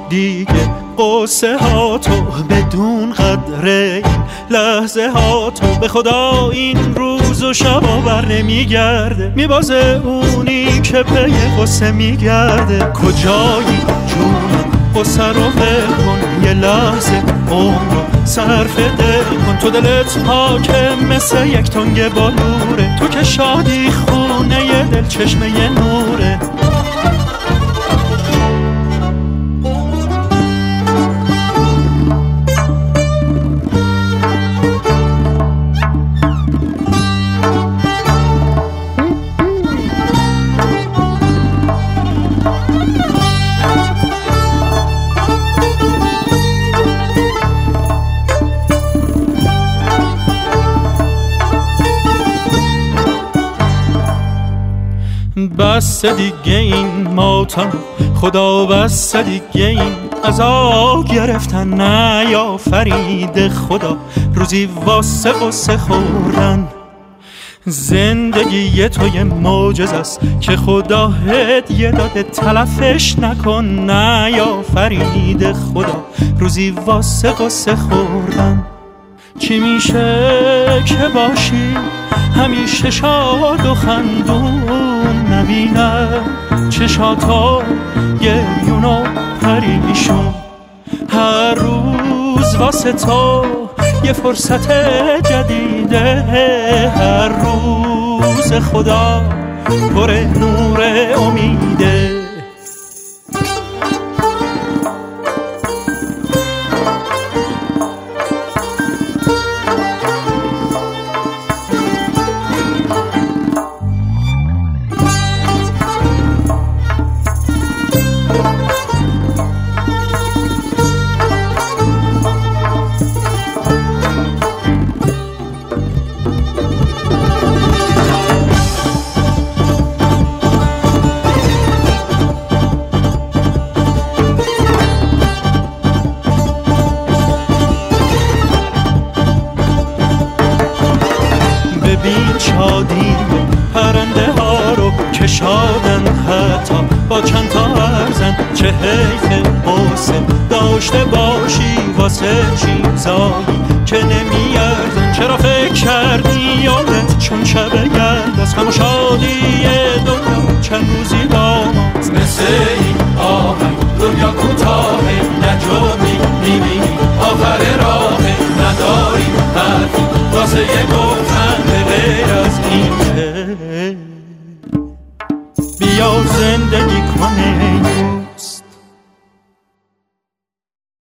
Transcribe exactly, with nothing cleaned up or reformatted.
دیگه قصه ها تو بدون قدره این لحظه ها تو به خدا این روز و شبا بر نمیگرده میبازه اونی که پی قصه میگرده کجایی جونم قصه رو ول کن یه لحظه عمر رو صرف دل کن تو دلت پاکه مثل یک تنگ بالوره تو که شادی خونه ی دل چشمه ی نوره بس دیگه این ماتم خدا بس دیگه این عذاب گرفتن نه یا فرید خدا روزی واسه قصه خوردن زندگی تو یه معجزه است که خدا هدیه داده تلفش نکن نه یا فرید خدا روزی واسه قصه خوردن چی میشه که باشی همیشه شاد و خندون نبینم چشاتا گریون و پریشون هر روز واسه تو یه فرصت جدیده هر روز خدا پر نور امیده ببین شادی پرنده ها رو که شادن حتی با چند تا ارزن چه حیف قصه داشته باشی واسه چیزایی که نمیارزن چرا فکر کردی یادت چون شب گرد از غم و شادی دنیا چند روزی با ماست مثل این آهنگ دنیا کوتاه